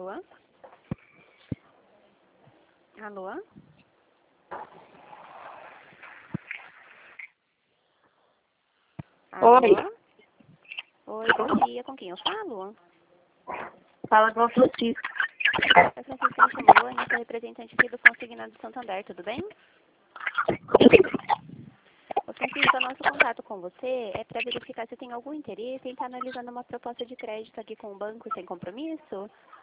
Alô? Alô? Alô? Oi. Oi, bom dia. Com quem eu falo? Fala com a Francisca. A Francisca me chamou, eu sou representante aqui do Consignado do Santander, tudo bem? Ô, Francisca, o nosso contato com você é para verificar se tem algum interesse em estar analisando uma proposta de crédito aqui com o banco sem compromisso.